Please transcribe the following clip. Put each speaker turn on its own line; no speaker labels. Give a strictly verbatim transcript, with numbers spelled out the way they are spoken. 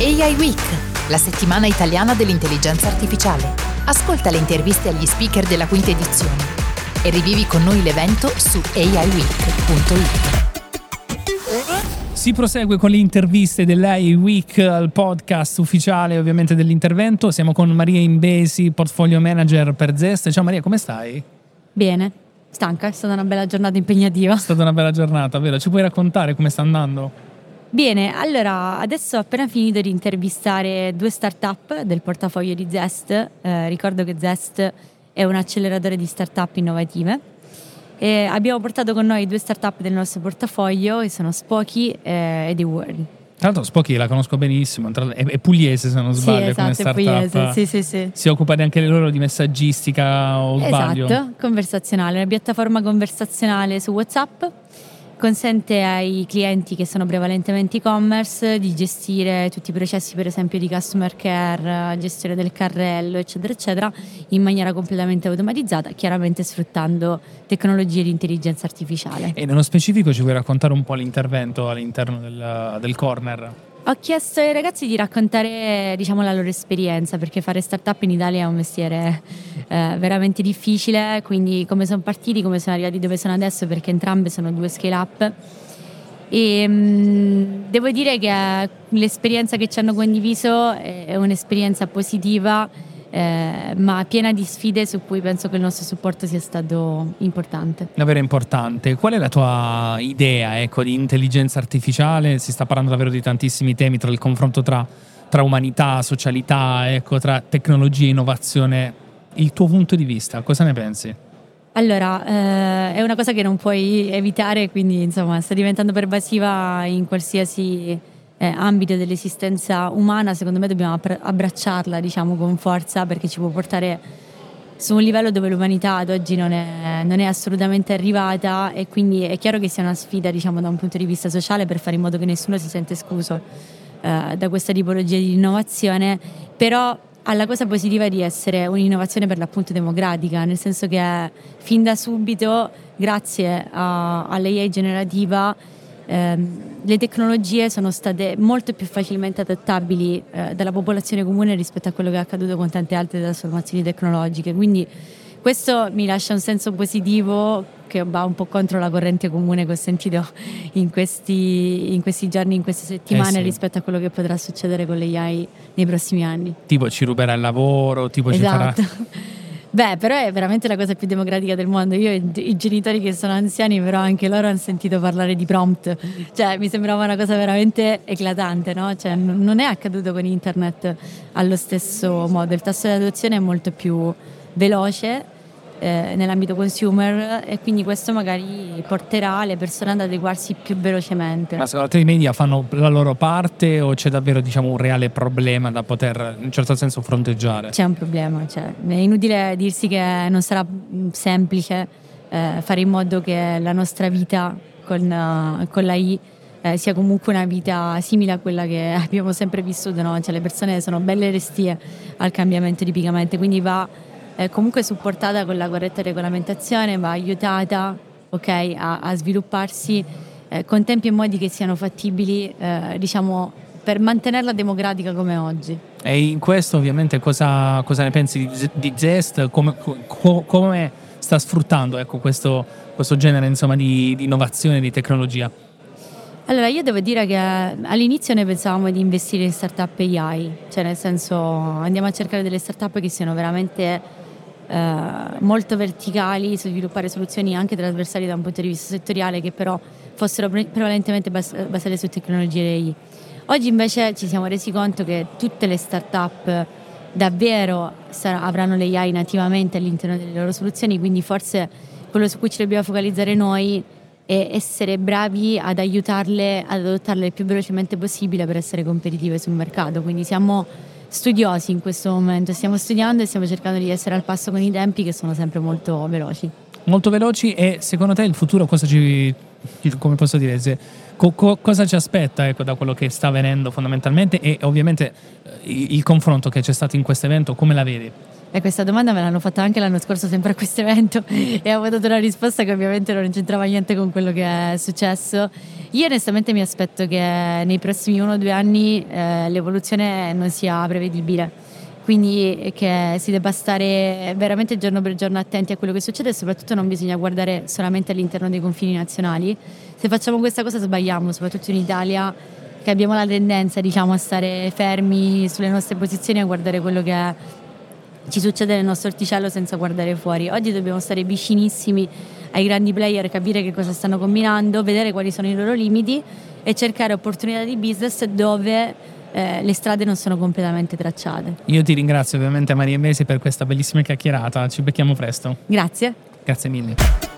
A I Week, la settimana italiana dell'intelligenza artificiale. Ascolta le interviste agli speaker della quinta edizione e rivivi con noi l'evento su a i week punto it.
Si prosegue con le interviste dell'A I Week al podcast ufficiale ovviamente dell'intervento. Siamo con Maria Imbesi, portfolio manager per Zest. Ciao Maria, come stai?
Bene, stanca, è stata una bella giornata impegnativa.
È stata una bella giornata, vero? Ci puoi raccontare come sta andando?
Bene, allora adesso ho appena finito di intervistare due startup del portafoglio di Zest. Eh, ricordo che Zest è un acceleratore di startup innovative. E abbiamo portato con noi due startup del nostro portafoglio, che sono Spoki eh, e The World.
Tra l'altro Spoki la conosco benissimo, è, è pugliese se non sbaglio,
sì, esatto,
come startup.
È pugliese, sì, sì, sì.
Si occupa anche loro di messaggistica o sbaglio?
Esatto, conversazionale, una piattaforma conversazionale su WhatsApp. Consente ai clienti che sono prevalentemente e-commerce di gestire tutti i processi, per esempio di customer care, gestione del carrello, eccetera, eccetera, in maniera completamente automatizzata, chiaramente sfruttando tecnologie di intelligenza artificiale.
E nello specifico ci vuoi raccontare un po' l'intervento all'interno del, del corner?
Ho chiesto ai ragazzi di raccontare, diciamo, la loro esperienza, perché fare startup in Italia è un mestiere eh, veramente difficile, quindi come sono partiti, come sono arrivati dove sono adesso, perché entrambe sono due scale up. E mh, devo dire che l'esperienza che ci hanno condiviso è un'esperienza positiva, Eh, ma piena di sfide su cui penso che il nostro supporto sia stato importante.
Davvero importante. Qual è la tua idea, ecco, di intelligenza artificiale? Si sta parlando davvero di tantissimi temi, tra il confronto tra, tra umanità, socialità, ecco, tra tecnologia e innovazione. Il tuo punto di vista, cosa ne pensi?
Allora, eh, è una cosa che non puoi evitare, quindi insomma sta diventando pervasiva in qualsiasi Eh, ambito dell'esistenza umana. Secondo me dobbiamo abbracciarla, diciamo, con forza, perché ci può portare su un livello dove l'umanità ad oggi non è, non è assolutamente arrivata, e quindi è chiaro che sia una sfida, diciamo, da un punto di vista sociale, per fare in modo che nessuno si senta escluso eh, da questa tipologia di innovazione. Però ha la cosa positiva di essere un'innovazione per l'appunto democratica, nel senso che fin da subito, grazie a, all'A I generativa, Eh, le tecnologie sono state molto più facilmente adattabili eh, dalla popolazione comune rispetto a quello che è accaduto con tante altre trasformazioni tecnologiche, quindi questo mi lascia un senso positivo che va un po' contro la corrente comune che ho sentito in questi, in questi giorni, in queste settimane, eh sì, rispetto a quello che potrà succedere con l'A I nei prossimi anni.
Tipo ci ruberà il lavoro, tipo
esatto.
ci farà...
Beh, però è veramente la cosa più democratica del mondo. Io i, i genitori che sono anziani, però anche loro hanno sentito parlare di prompt. Cioè, mi sembrava una cosa veramente eclatante, no? Cioè, n- non è accaduto con internet allo stesso modo. Il tasso di adozione è molto più veloce eh, nell'ambito consumer, e quindi questo magari porterà le persone ad adeguarsi più velocemente.
Ma secondo te i media fanno la loro parte, o c'è davvero, diciamo, un reale problema da poter in un certo senso fronteggiare?
C'è un problema, cioè, è inutile dirsi che non sarà semplice eh, fare in modo che la nostra vita con, uh, con l'A I eh, sia comunque una vita simile a quella che abbiamo sempre vissuto, no? Cioè, le persone sono belle restie al cambiamento tipicamente, quindi va eh, comunque supportata con la corretta regolamentazione, va aiutata, ok, a, a svilupparsi eh, con tempi e modi che siano fattibili, eh, diciamo, per mantenerla democratica come oggi.
E in questo ovviamente cosa, cosa ne pensi di, di Zest? Come, co, come sta sfruttando, ecco, questo, questo genere, insomma, di, di innovazione, di tecnologia?
Allora, io devo dire che all'inizio noi pensavamo di investire in startup A I, cioè nel senso andiamo a cercare delle startup che siano veramente eh, molto verticali, su sviluppare soluzioni anche trasversali da un punto di vista settoriale, che però fossero pre- prevalentemente bas- basate su tecnologie A I. Oggi invece ci siamo resi conto che tutte le start-up davvero sar- avranno l'A I nativamente all'interno delle loro soluzioni, quindi forse quello su cui ci dobbiamo focalizzare noi è essere bravi ad aiutarle ad adottarle il più velocemente possibile per essere competitive sul mercato. Quindi siamo studiosi in questo momento, stiamo studiando e stiamo cercando di essere al passo con i tempi, che sono sempre molto veloci. Molto veloci.
E secondo te il futuro cosa ci, come posso dire, se, co, co, cosa ci aspetta, ecco, da quello che sta avvenendo fondamentalmente, e ovviamente il, il confronto che c'è stato in questo evento, come la vedi?
E questa domanda me l'hanno fatta anche l'anno scorso sempre a questo evento e ho dato una risposta che ovviamente non c'entrava niente con quello che è successo. Io onestamente mi aspetto che nei prossimi uno o due anni eh, l'evoluzione non sia prevedibile, quindi che si debba stare veramente giorno per giorno attenti a quello che succede e soprattutto non bisogna guardare solamente all'interno dei confini nazionali. Se facciamo questa cosa sbagliamo, soprattutto in Italia, che abbiamo la tendenza, diciamo, a stare fermi sulle nostre posizioni e a guardare quello che ci succede nel nostro orticello senza guardare fuori. Oggi dobbiamo stare vicinissimi ai grandi player, capire che cosa stanno combinando, vedere quali sono i loro limiti e cercare opportunità di business dove eh, le strade non sono completamente tracciate.
Io ti ringrazio ovviamente Maria Mesi per questa bellissima chiacchierata, ci becchiamo presto.
Grazie.
Grazie mille.